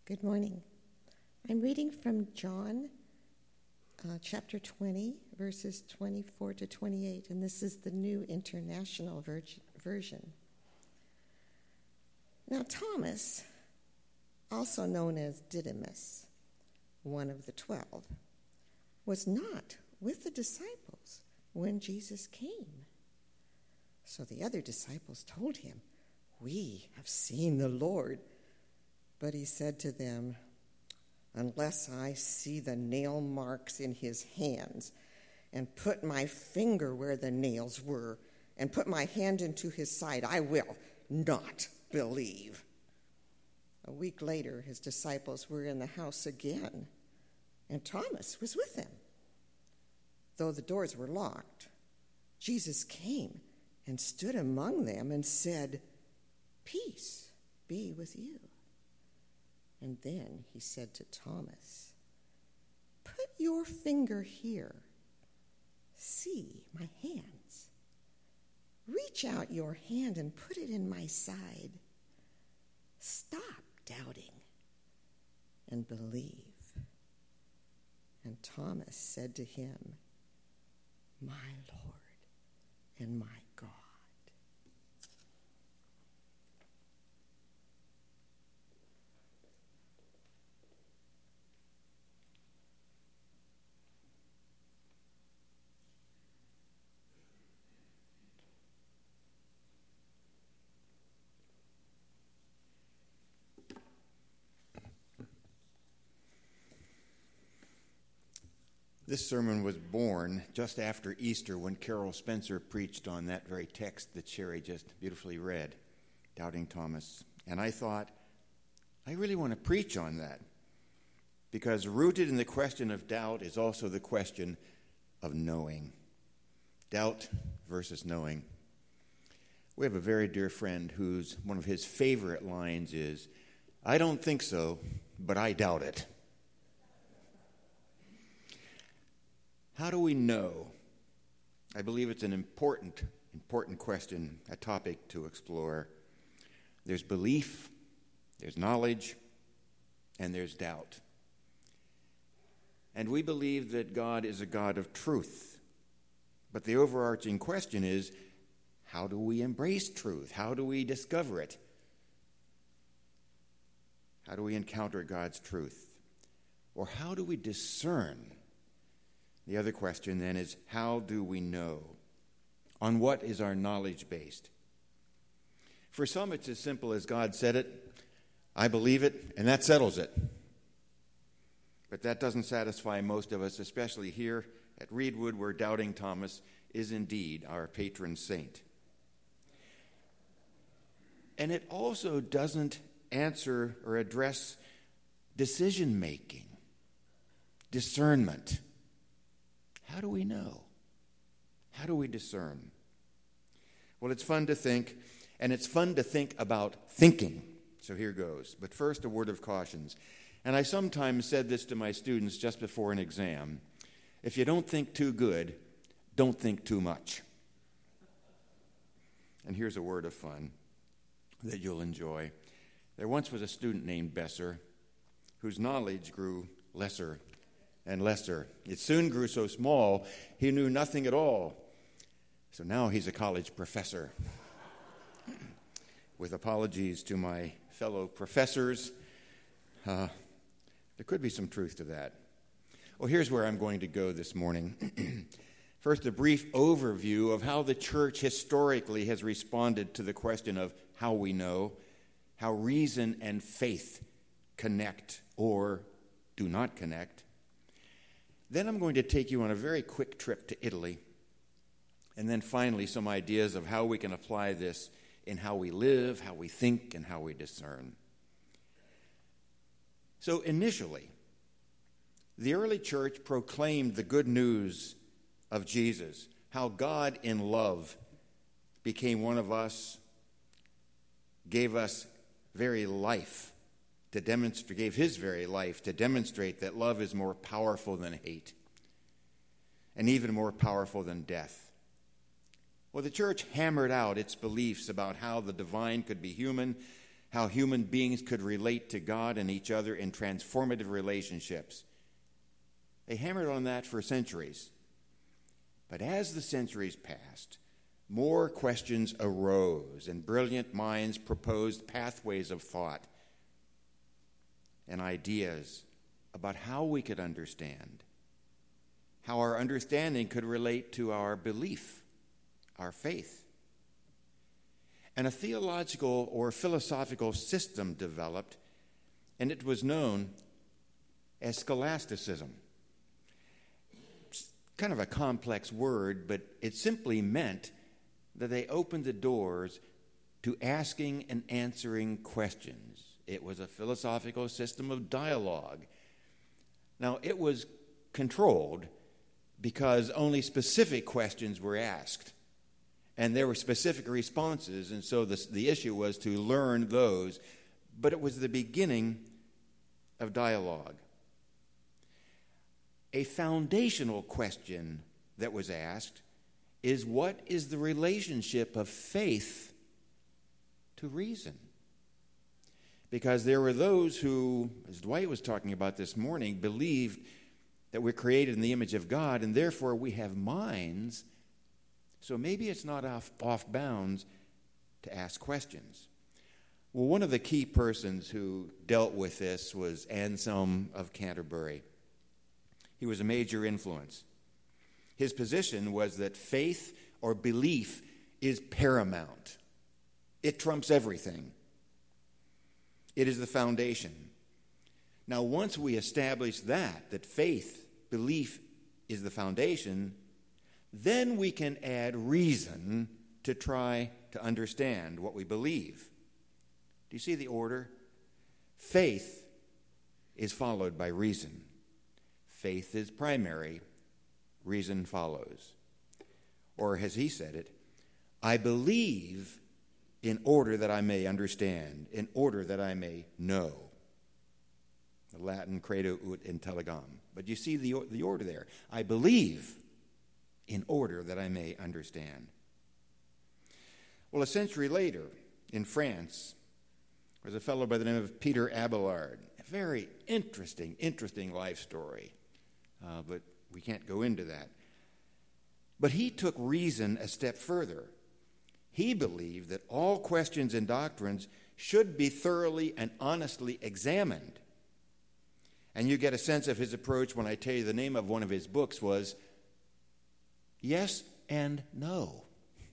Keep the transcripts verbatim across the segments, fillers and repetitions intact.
Good morning. I'm reading from John uh, chapter twenty, verses twenty-four to twenty-eight, and this is the New International ver- Version. Now Thomas, also known as Didymus, one of the twelve, was not with the disciples when Jesus came. So the other disciples told him, "We have seen the Lord." But he said to them, "Unless I see the nail marks in his hands, and put my finger where the nails were, and put my hand into his side, I will not believe." A week later, his disciples were in the house again, and Thomas was with them. Though the doors were locked, Jesus came and stood among them and said, "Peace be with you." And then he said to Thomas, "Put your finger here. See my hands. Reach out your hand and put it in my side. Stop doubting and believe." And Thomas said to him, "My Lord and my God." This sermon was born just after Easter when Carol Spencer preached on that very text that Sherry just beautifully read, Doubting Thomas. And I thought, I really want to preach on that, because rooted in the question of doubt is also the question of knowing. Doubt versus knowing. We have a very dear friend whose one of his favorite lines is, "I don't think so, but I doubt it." How do we know? I believe it's an important, important question, a topic to explore. There's belief, there's knowledge, and there's doubt. And we believe that God is a God of truth. But the overarching question is, how do we embrace truth? How do we discover it? How do we encounter God's truth? Or how do we discern? The other question then is, how do we know? On what is our knowledge based? For some, it's as simple as God said it, I believe it, and that settles it. But that doesn't satisfy most of us, especially here at Reedwood, where Doubting Thomas is indeed our patron saint. And it also doesn't answer or address decision making, discernment. How do we know? How do we discern? Well, it's fun to think, and it's fun to think about thinking. So here goes. But first, a word of cautions. And I sometimes said this to my students just before an exam. If you don't think too good, don't think too much. And here's a word of fun that you'll enjoy. There once was a student named Besser whose knowledge grew lesser and lesser. It soon grew so small, he knew nothing at all. So now he's a college professor. With apologies to my fellow professors, uh, there could be some truth to that. Well, here's where I'm going to go this morning. First, a brief overview of how the church historically has responded to the question of how we know, how reason and faith connect or do not connect. Then I'm going to take you on a very quick trip to Italy. And then finally, some ideas of how we can apply this in how we live, how we think, and how we discern. So initially, the early church proclaimed the good news of Jesus, how God in love became one of us, gave us very life to demonstrate, gave his very life to demonstrate that love is more powerful than hate and even more powerful than death. Well, the church hammered out its beliefs about how the divine could be human, how human beings could relate to God and each other in transformative relationships. They hammered on that for centuries. But as the centuries passed, more questions arose, and brilliant minds proposed pathways of thought and ideas about how we could understand, how our understanding could relate to our belief, our faith. And a theological or philosophical system developed, and it was known as scholasticism. It's kind of a complex word, but it simply meant that they opened the doors to asking and answering questions. It was a philosophical system of dialogue. Now, it was controlled because only specific questions were asked, and there were specific responses, and so the, the issue was to learn those, but it was the beginning of dialogue. A foundational question that was asked is, what is the relationship of faith to reason? Because there were those who, as Dwight was talking about this morning, believed that we're created in the image of God, and therefore we have minds, so maybe it's not off, off bounds to ask questions. Well, one of the key persons who dealt with this was Anselm of Canterbury. He was a major influence. His position was that faith or belief is paramount. It trumps everything. It is the foundation. Now, once we establish that, that faith, belief is the foundation, then we can add reason to try to understand what we believe. Do you see the order? Faith is followed by reason. Faith is primary. Reason follows. Or as he said it, I believe in order that I may understand, in order that I may know. The Latin credo ut intelligam. But you see the, the order there. I believe in order that I may understand. Well, a century later, in France, there was a fellow by the name of Peter Abelard. A very interesting, interesting life story. Uh, but we can't go into that. But he took reason a step further. He believed that all questions and doctrines should be thoroughly and honestly examined. And you get a sense of his approach when I tell you the name of one of his books was Yes and No.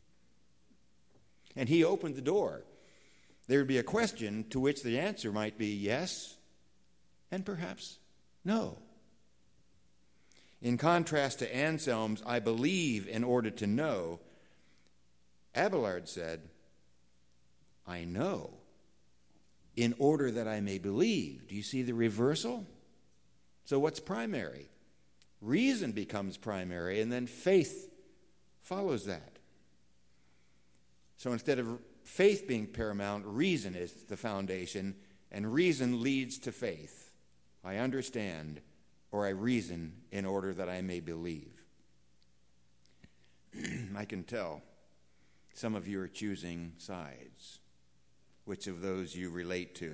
And he opened the door. There would be a question to which the answer might be yes and perhaps no. In contrast to Anselm's, I believe in order to know, Abelard said, I know in order that I may believe. Do you see the reversal? So what's primary? Reason becomes primary, and then faith follows that. So instead of faith being paramount, reason is the foundation, and reason leads to faith. I understand, or I reason in order that I may believe. I can tell some of you are choosing sides. Which of those you relate to?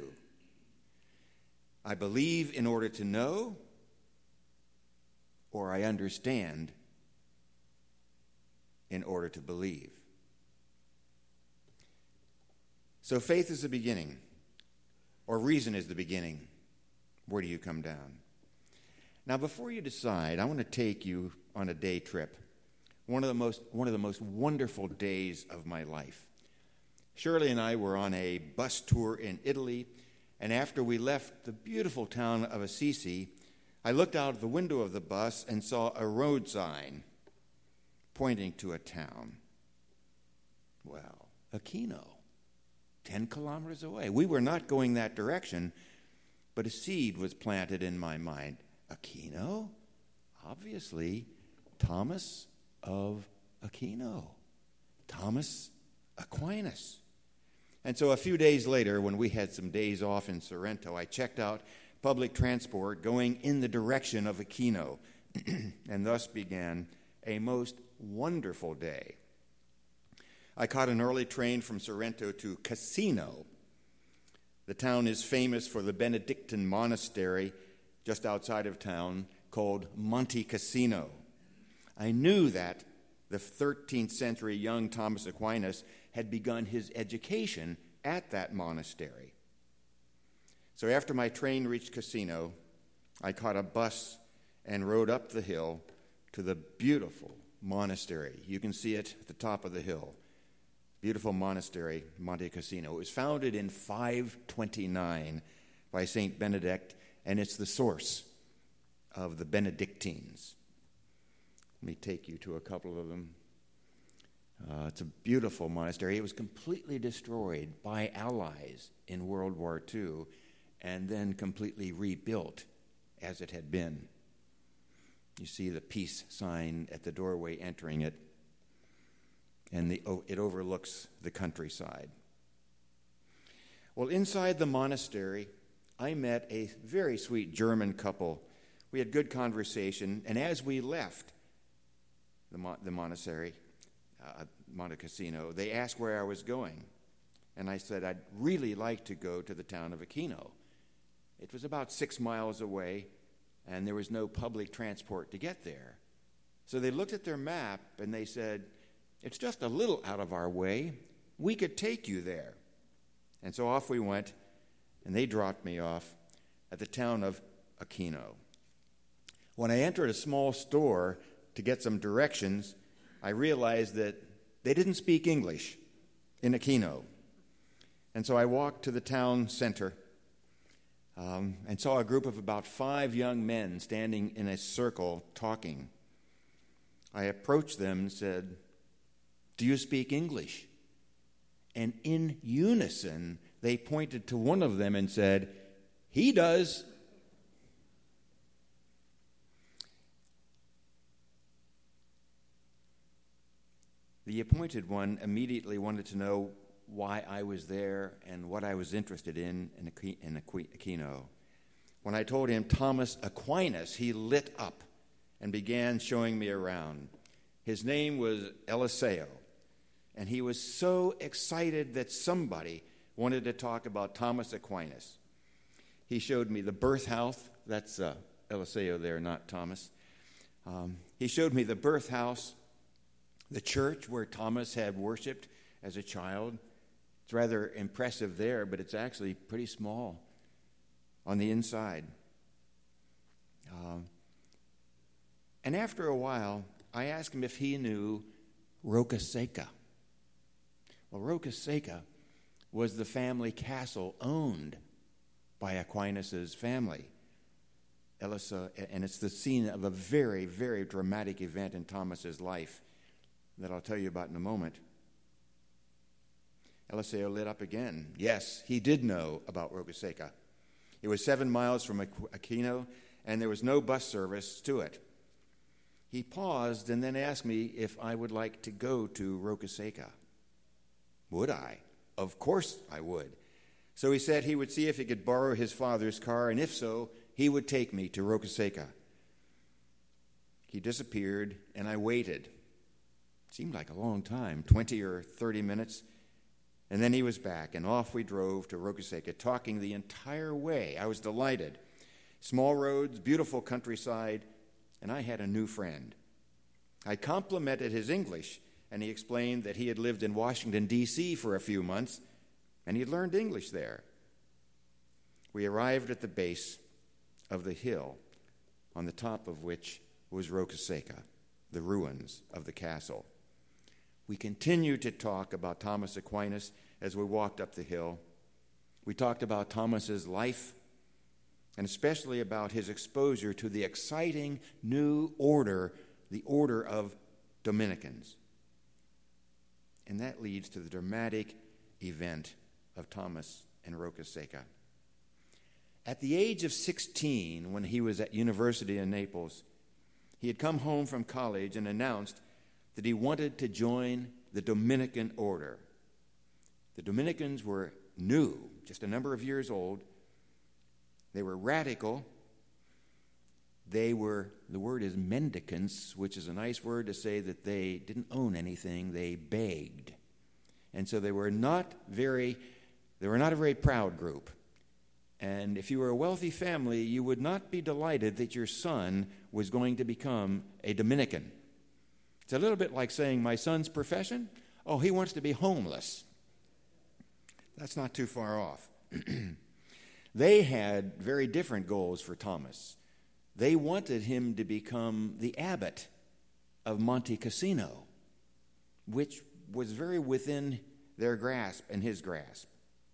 I believe in order to know, or I understand in order to believe. So faith is the beginning, or reason is the beginning. Where do you come down? Now, before you decide, I want to take you on a day trip. One of the most one of the most wonderful days of my life. Shirley and I were on a bus tour in Italy, and after we left the beautiful town of Assisi, I looked out of the window of the bus and saw a road sign pointing to a town. Well, Aquino, ten kilometers away. We were not going that direction, but a seed was planted in my mind. Aquino? Obviously, Thomas of Aquino. Thomas Aquinas. And so a few days later, when we had some days off in Sorrento, I checked out public transport going in the direction of Aquino, and thus began a most wonderful day. I caught an early train from Sorrento to Cassino, The town is famous for the Benedictine monastery just outside of town called Monte Cassino. I knew that the thirteenth century young Thomas Aquinas had begun his education at that monastery. So after my train reached Cassino, I caught a bus and rode up the hill to the beautiful monastery. You can see it at the top of the hill. Beautiful monastery, Monte Cassino. It was founded in five twenty-nine by Saint Benedict, and it's the source of the Benedictines. Let me take you to a couple of them. Uh, it's a beautiful monastery. It was completely destroyed by Allies in World War Two and then completely rebuilt as it had been. You see the peace sign at the doorway entering it, and the, oh, it overlooks the countryside. Well, inside the monastery, I met a very sweet German couple. We had good conversation, and as we left the, mo- the monastery, uh, Monte Cassino, they asked where I was going. And I said, I'd really like to go to the town of Aquino. It was about six miles away, and there was no public transport to get there. So they looked at their map, and they said, it's just a little out of our way. We could take you there. And so off we went, and they dropped me off at the town of Aquino. When I entered a small store to get some directions, I realized that they didn't speak English in Aquino. And so I walked to the town center um, and saw a group of about five young men standing in a circle talking. I approached them and said, "Do you speak English?" And in unison, they pointed to one of them and said, "He does." The appointed one immediately wanted to know why I was there and what I was interested in in Aquino. When I told him Thomas Aquinas, he lit up and began showing me around. His name was Eliseo, and he was so excited that somebody wanted to talk about Thomas Aquinas. He showed me the birth house. That's uh, Eliseo there, not Thomas. Um, he showed me the birth house, the church where Thomas had worshipped as a child. It's rather impressive there, but it's actually pretty small on the inside. Um, and after a while, I asked him if he knew Roca Seca. Well, Roca Seca was the family castle owned by Aquinas' family. Elisa, and it's the scene of a very, very dramatic event in Thomas's life that I'll tell you about in a moment. Eliseo lit up again. Yes, he did know about Roca Seca. It was seven miles from Aquino, and there was no bus service to it. He paused and then asked me if I would like to go to Roca Seca. Would I? Of course I would. So he said he would see if he could borrow his father's car, and if so, he would take me to Roca Seca. He disappeared, and I waited. It seemed like a long time, twenty or thirty minutes. And then he was back, and off we drove to Roca Seca, talking the entire way. I was delighted. Small roads, beautiful countryside, and I had a new friend. I complimented his English, and he explained that he had lived in Washington, D C for a few months, and he had learned English there. We arrived at the base of the hill, on the top of which was Roca Seca, the ruins of the castle. We continued to talk about Thomas Aquinas as we walked up the hill. We talked about Thomas's life, and especially about his exposure to the exciting new order, the order of Dominicans. And that leads to the dramatic event of Thomas and Roca Seca. At the age of sixteen, when he was at university in Naples, he had come home from college and announced that he wanted to join the Dominican order. The Dominicans were new, just a number of years old. They were radical. They were, the word is mendicants, which is a nice word to say that they didn't own anything, they begged. And so they were not very, they were not a very proud group. And if you were a wealthy family, you would not be delighted that your son was going to become a Dominican. It's a little bit like saying, my son's profession? Oh, he wants to be homeless. That's not too far off. They had very different goals for Thomas. They wanted him to become the abbot of Monte Cassino, which was very within their grasp and his grasp.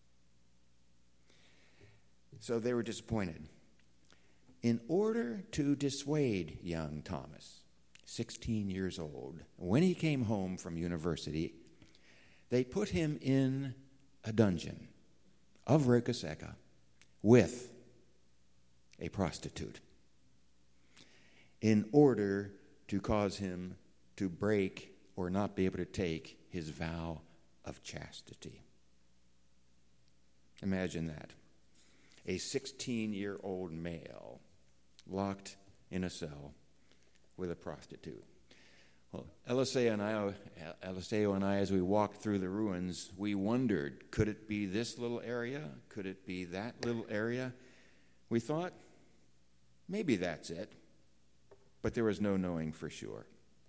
So they were disappointed. In order to dissuade young Thomas, sixteen years old, when he came home from university, they put him in a dungeon of Requeseka with a prostitute in order to cause him to break or not be able to take his vow of chastity. Imagine that. A sixteen-year-old male locked in a cell with a prostitute. Well, Eliseo and I, Eliseo and I, as we walked through the ruins, we wondered, could it be this little area? Could it be that little area? We thought, maybe that's it. But there was no knowing for sure.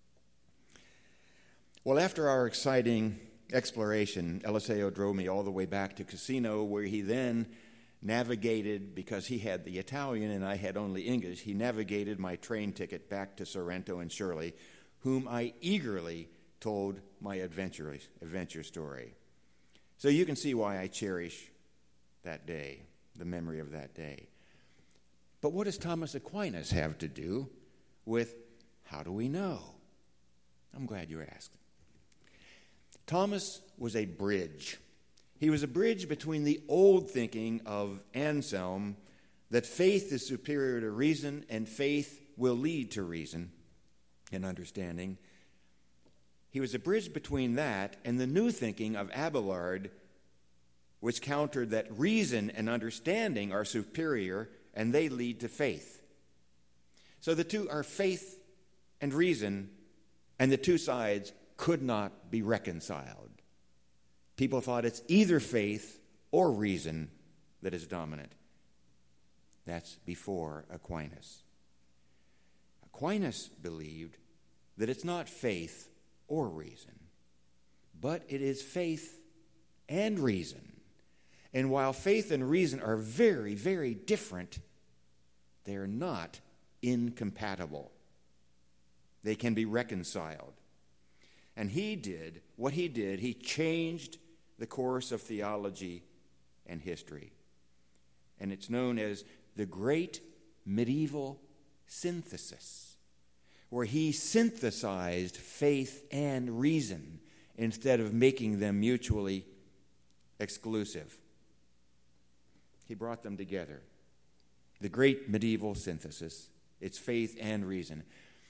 Well, after our exciting exploration, Eliseo drove me all the way back to Cassino, where he then navigated, because he had the Italian and I had only English, he navigated my train ticket back to Sorrento and Shirley, whom I eagerly told my adventure, adventure story. So you can see why I cherish that day, the memory of that day. But what does Thomas Aquinas have to do with how do we know? I'm glad you asked. Thomas was a bridge. He was a bridge between the old thinking of Anselm that faith is superior to reason and faith will lead to reason and understanding. He was a bridge between that and the new thinking of Abelard, which countered that reason and understanding are superior and they lead to faith. So the two are faith and reason, and the two sides could not be reconciled. People thought it's either faith or reason that is dominant. That's before Aquinas. Aquinas believed that it's not faith or reason, but it is faith and reason. And while faith and reason are very, very different, they are not incompatible. They can be reconciled. And he did what he did. He changed the course of theology and history. And it's known as the Great Medieval Synthesis, where he synthesized faith and reason instead of making them mutually exclusive. He brought them together. The Great Medieval Synthesis. It's faith and reason.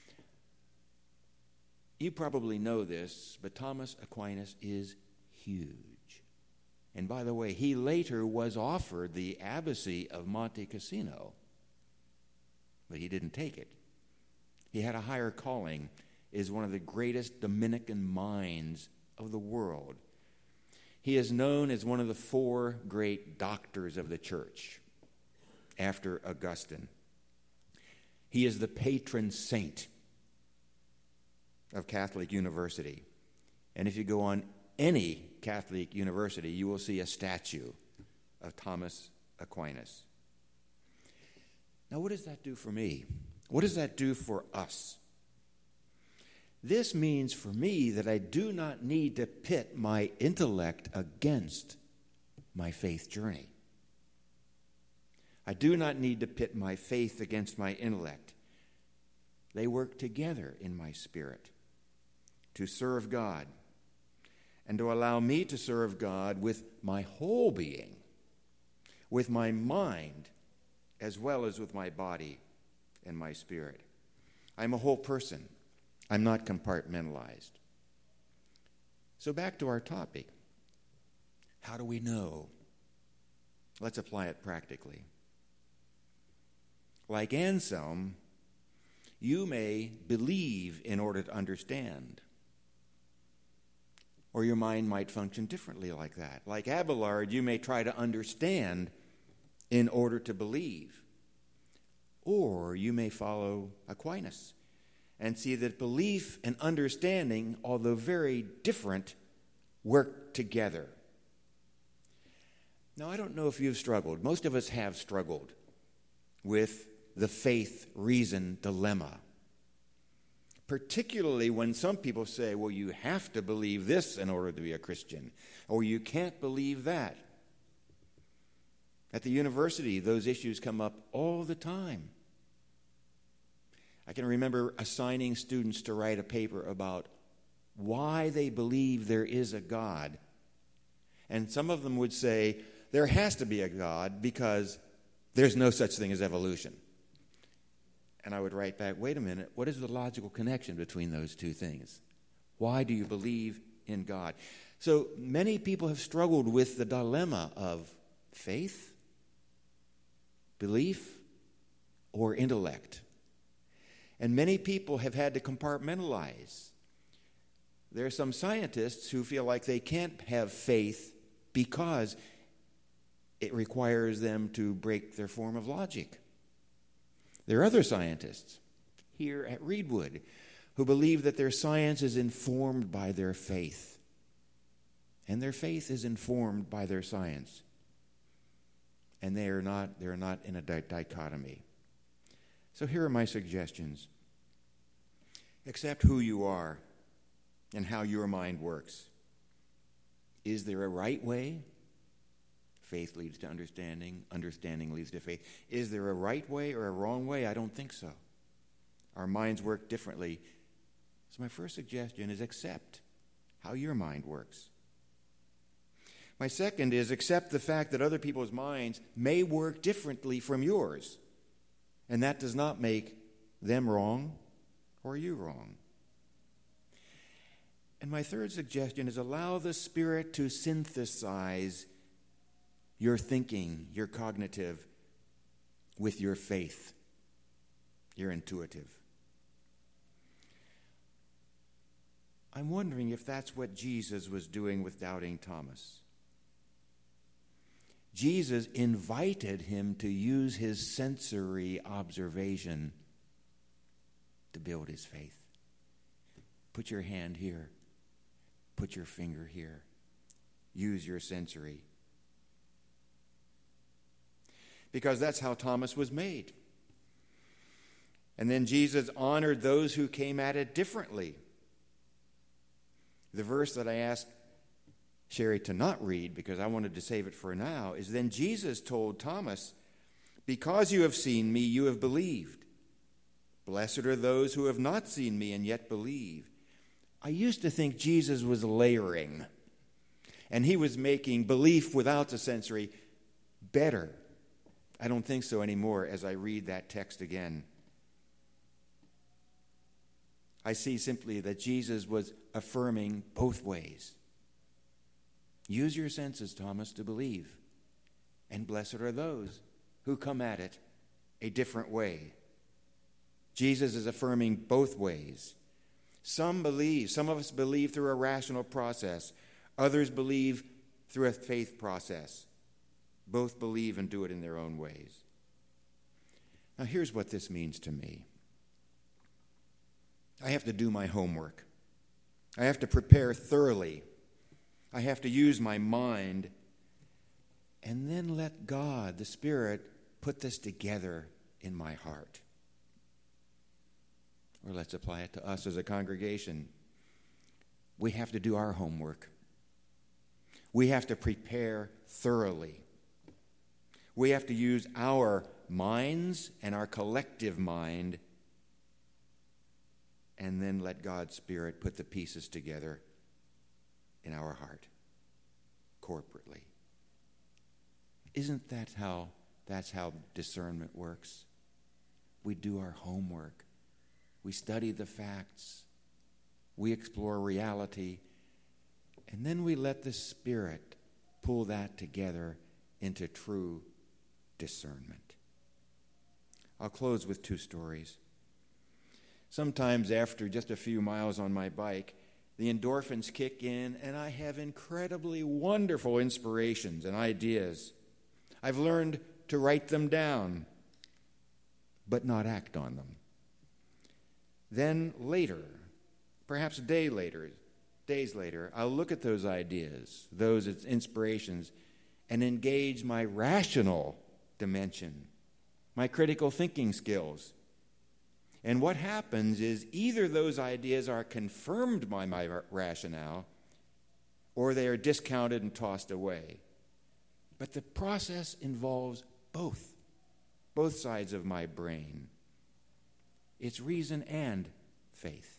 You probably know this, but Thomas Aquinas is huge. And by the way, he later was offered the abbacy of Monte Cassino, but he didn't take it. He had a higher calling, is one of the greatest Dominican minds of the world. He is known as one of the four great doctors of the church after Augustine. He is the patron saint of Catholic University. And if you go on any Catholic university, you will see a statue of Thomas Aquinas. Now, what does that do for me? What does that do for us? This means for me that I do not need to pit my intellect against my faith journey. I do not need to pit my faith against my intellect. They work together in my spirit to serve God and to allow me to serve God with my whole being, with my mind, as well as with my body and my spirit. I'm a whole person. I'm not compartmentalized. So back to our topic. How do we know? Let's apply it practically. Like Anselm, you may believe in order to understand. Or your mind might function differently like that. Like Abelard, you may try to understand in order to believe. Or you may follow Aquinas and see that belief and understanding, although very different, work together. Now, I don't know if you've struggled. Most of us have struggled with the faith-reason dilemma, particularly when some people say, well, you have to believe this in order to be a Christian, or you can't believe that. At the university, those issues come up all the time. I can remember assigning students to write a paper about why they believe there is a God. And some of them would say, there has to be a God because there's no such thing as evolution. And I would write back, wait a minute, what is the logical connection between those two things? Why do you believe in God? So many people have struggled with the dilemma of faith, belief, or intellect. And many people have had to compartmentalize. There are some scientists who feel like they can't have faith because it requires them to break their form of logic. There are other scientists here at Reedwood who believe that their science is informed by their faith, and their faith is informed by their science. And they are not, they're not in a di- dichotomy. So here are my suggestions. Accept who you are and how your mind works. Is there a right way? Faith leads to understanding. Understanding leads to faith. Is there a right way or a wrong way? I don't think so. Our minds work differently. So my first suggestion is accept how your mind works. My second is accept the fact that other people's minds may work differently from yours. And that does not make them wrong or you wrong. And my third suggestion is allow the Spirit to synthesize your thinking, your cognitive, with your faith, your intuitive. I'm wondering if that's what Jesus was doing with doubting Thomas. Jesus invited him to use his sensory observation to build his faith. Put your hand here. Put your finger here. Use your sensory. Because that's how Thomas was made. And then Jesus honored those who came at it differently. The verse that I asked Sherry to not read, because I wanted to save it for now, is then Jesus told Thomas, because you have seen me, you have believed. Blessed are those who have not seen me and yet believe. I used to think Jesus was layering, and he was making belief without the sensory better. I don't think so anymore as I read that text again. I see simply that Jesus was affirming both ways. Use your senses, Thomas, to believe. And blessed are those who come at it a different way. Jesus is affirming both ways. Some believe, some of us believe through a rational process. Others believe through a faith process. Both believe and do it in their own ways. Now, here's what this means to me. I have to do my homework. I have to prepare thoroughly. I have to use my mind and then let God, the Spirit, put this together in my heart. Or let's apply it to us as a congregation. We have to do our homework. We have to prepare thoroughly. We have to use our minds and our collective mind and then let God's Spirit put the pieces together in our heart, corporately. Isn't that how, that's how discernment works? We do our homework. We study the facts. We explore reality. And then we let the Spirit pull that together into true discernment. I'll close with two stories. Sometimes after just a few miles on my bike, the endorphins kick in, and I have incredibly wonderful inspirations and ideas. I've learned to write them down, but not act on them. Then later, perhaps a day later, days later, I'll look at those ideas, those inspirations, and engage my rational dimension, my critical thinking skills. And what happens is either those ideas are confirmed by my rationale or they are discounted and tossed away. But the process involves both, both sides of my brain. It's reason and faith.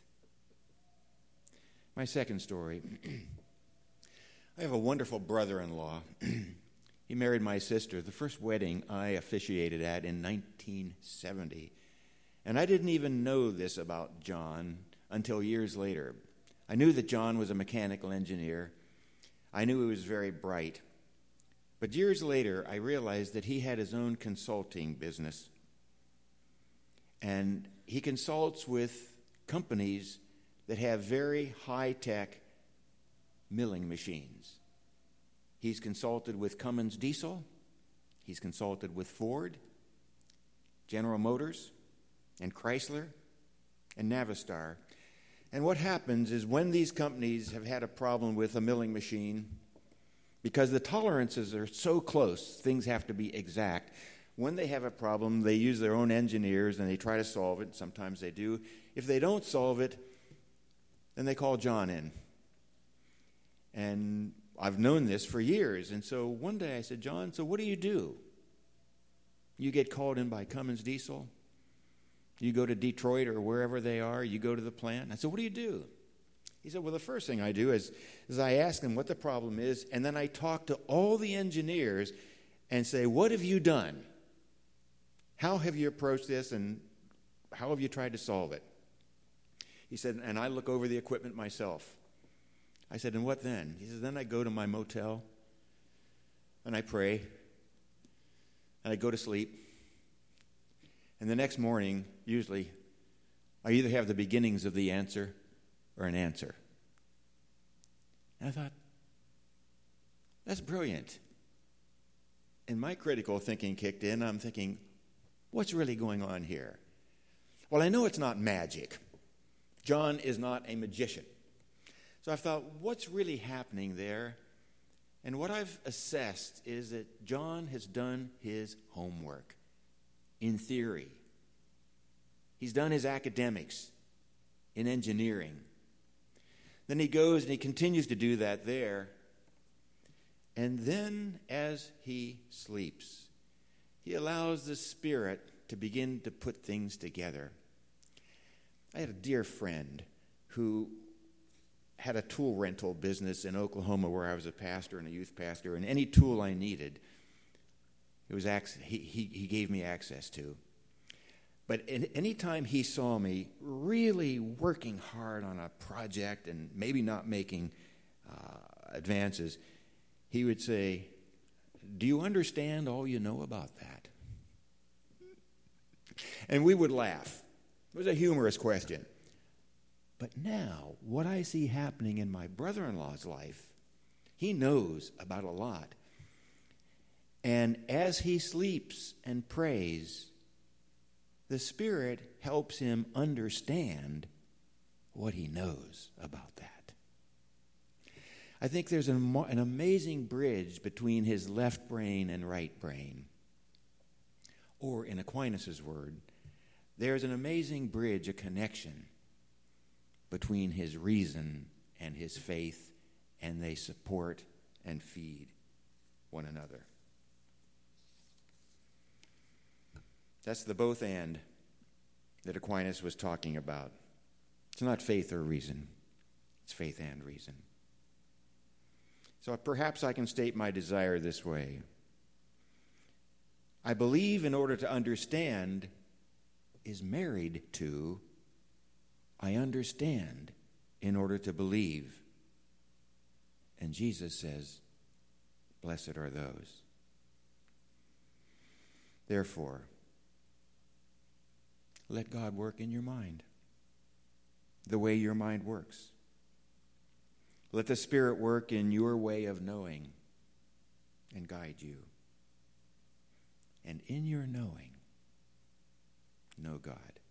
My second story. I have a wonderful brother-in-law. He married my sister, the first wedding I officiated at in nineteen seventy. And I didn't even know this about John until years later. I knew that John was a mechanical engineer. I knew he was very bright. But years later, I realized that he had his own consulting business. And he consults with companies that have very high-tech milling machines. He's consulted with Cummins Diesel. He's consulted with Ford, General Motors, and Chrysler, and Navistar. And what happens is when these companies have had a problem with a milling machine, because the tolerances are so close, things have to be exact. When they have a problem, they use their own engineers and they try to solve it. Sometimes they do. If they don't solve it, then they call John in. And I've known this for years. And so one day I said, John, so what do you do? You get called in by Cummins Diesel. You go to Detroit or wherever they are. You go to the plant. I said, what do you do? He said, well, the first thing I do is, is I ask them what the problem is, and then I talk to all the engineers and say, what have you done? How have you approached this, and how have you tried to solve it? He said, and I look over the equipment myself. I said, and what then? He said, then I go to my motel, and I pray, and I go to sleep. And the next morning, usually, I either have the beginnings of the answer or an answer. And I thought, that's brilliant. And my critical thinking kicked in. I'm thinking, what's really going on here? Well, I know it's not magic. John is not a magician. So I thought, what's really happening there? And what I've assessed is that John has done his homework. In theory. He's done his academics in engineering. Then he goes and he continues to do that there. And then as he sleeps, he allows the Spirit to begin to put things together. I had a dear friend who had a tool rental business in Oklahoma where I was a pastor and a youth pastor, and any tool I needed, It was access, he, he, he gave me access to. But any time he saw me really working hard on a project and maybe not making uh, advances, he would say, do you understand all you know about that? And we would laugh. It was a humorous question. But now, what I see happening in my brother-in-law's life, he knows about a lot. And as he sleeps and prays, the Spirit helps him understand what he knows about that. I think there's an, an amazing bridge between his left brain and right brain. Or in Aquinas' word, there's an amazing bridge, a connection between his reason and his faith, and they support and feed one another. That's the both and that Aquinas was talking about. It's not faith or reason. It's faith and reason. So perhaps I can state my desire this way. I believe in order to understand is married to I understand in order to believe. And Jesus says, blessed are those. Therefore, let God work in your mind the way your mind works. Let the Spirit work in your way of knowing and guide you. and in your knowing, know God.